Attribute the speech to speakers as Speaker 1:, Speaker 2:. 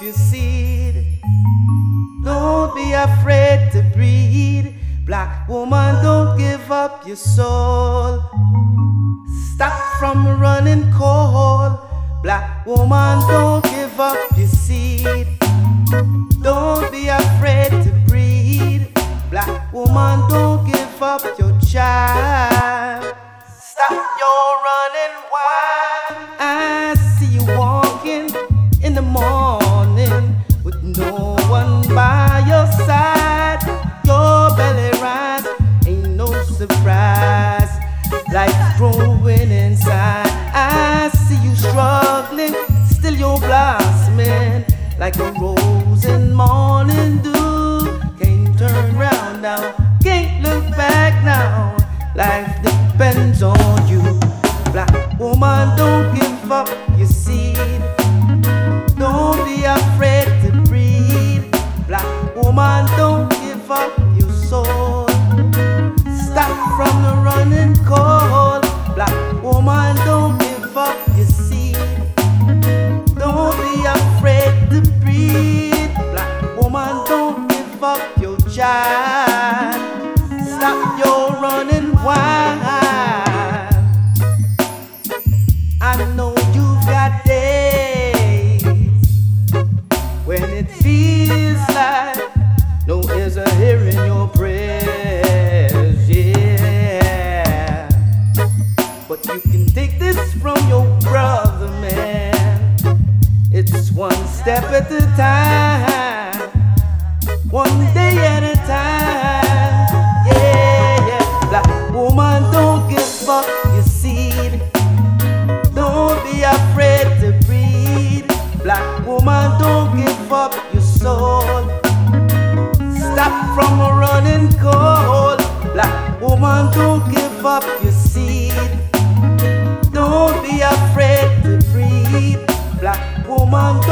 Speaker 1: your seed. Don't be afraid to breed. Black woman, don't give up your soul. Stop from running cold. Black woman, don't give up your seed. Don't be afraid to breed. Black woman, don't give up your child. Stop your running wild. I see you walking in the morning with no one by your side. Your belly rise, ain't no surprise. Life's growing inside. I see you struggling, still you're blossoming like a rose in morning dew. Can't turn round now, can't look back now. Life depends on you. Black woman, don't give up your seed. Don't be afraid to breed. Black woman, don't give up your soul. Stop from the running cold. Black woman, don't give up your seed. Don't be afraid to breed. Black woman, don't give up your child. Stop your running wild. I know you've got days when it feels like no ears are hearing your prayers, yeah. But you can take this from your brother, man. It's one step at a time, one day at a time, yeah, yeah. Black woman, don't give up your seed. Don't be afraid to breed. Black woman, don't give up your soul. Stop from running cold. Black woman, don't give up your seed. Don't be afraid to breed. Black woman,